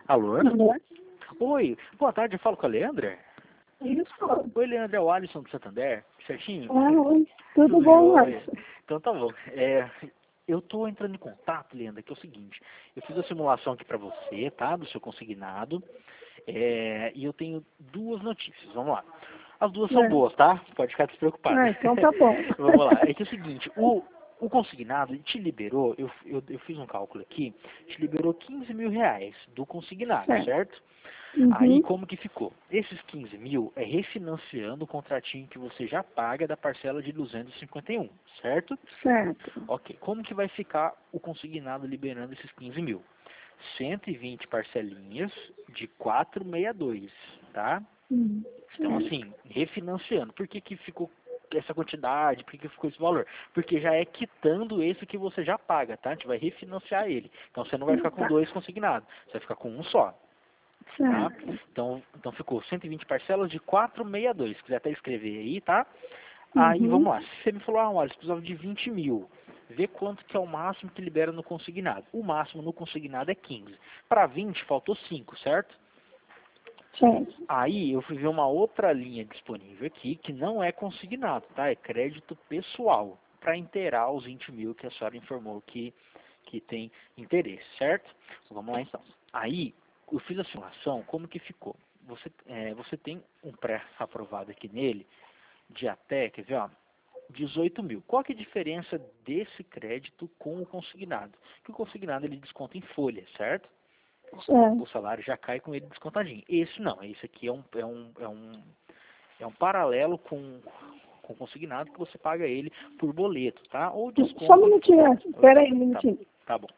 Alô? Alô? Oi, boa tarde, eu falo com a Leandra? Isso. Oi, Leandra, é o Alisson do Santander, certinho? Oi. Tudo bom, jóia. Alisson? Então tá bom. Eu tô entrando em contato, Leandra, que é o seguinte, eu fiz a simulação aqui pra você, tá, do seu consignado, e eu tenho duas notícias, vamos lá. As duas são boas, tá? Pode ficar despreocupado. Então tá bom. Vamos lá, é que é o seguinte, o consignado ele te liberou, eu fiz um cálculo aqui, te liberou 15 mil reais do consignado, certo? Aí como que ficou? Esses 15 mil é refinanciando o contratinho que você já paga da parcela de 251, certo? Certo. Ok, como que vai ficar o consignado liberando esses 15 mil? 120 parcelinhas de 462, tá? Então assim, refinanciando. Por que que ficou essa quantidade? Por que que ficou esse valor? Porque já é quitando esse que você já paga, tá? A gente vai refinanciar ele. Então você não vai ficar com dois consignados, você vai ficar com um só. Tá? Certo. Então ficou 120 parcelas de 462. Se quiser até escrever aí, tá? Aí vamos lá. Você me falou, olha, você precisava de 20 mil. Vê quanto que é o máximo que libera no consignado. O máximo no consignado é 15. Para 20 faltou 5, certo? Certo. Aí eu fui ver uma outra linha disponível aqui que não é consignado, tá? É crédito pessoal. Para inteirar os 20 mil que a senhora informou que tem interesse, certo? Vamos lá então. Aí eu fiz a simulação, como que ficou? Você tem um pré-aprovado aqui nele de até, quer ver, ó, 18 mil. Qual que é a diferença desse crédito com o consignado? Que o consignado ele desconta em folha, certo? Certo. O salário já cai com ele descontadinho. Esse não, esse aqui é um paralelo com o consignado que você paga ele por boleto, tá? Ou desconto. Só um minutinho antes. Espera aí um minutinho. Tá bom.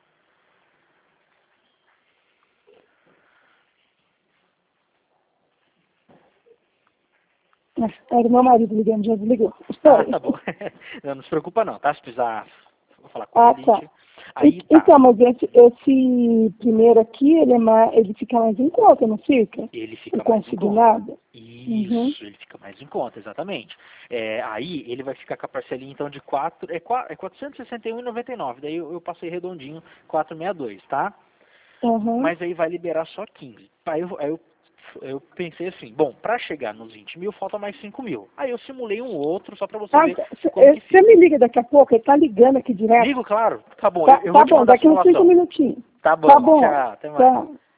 Era o meu marido ligando, já desligou. Espera aí. Tá bom. Não se preocupa não, tá? Se precisar falar com ele, Tá. Aí tá. Então, mas esse primeiro aqui, ele fica mais em conta, não fica? Ele fica O mais em conta. consignado? Isso, ele fica mais em conta, exatamente. Aí ele vai ficar com a parcelinha então de 461,99. Daí eu passei redondinho 462, tá? Mas aí vai liberar só 15. Aí eu pensei assim, bom, para chegar nos 20 mil falta mais 5 mil. Aí eu simulei um outro só para você ver como que Você fica. me liga daqui a pouco, ele tá ligando aqui direto. Ligo, claro. Tá bom, eu Tá vou te bom, mandar a daqui uns 5 simulação. minutinhos. Tá bom, Tá bom. tchau, até mais. Tchau.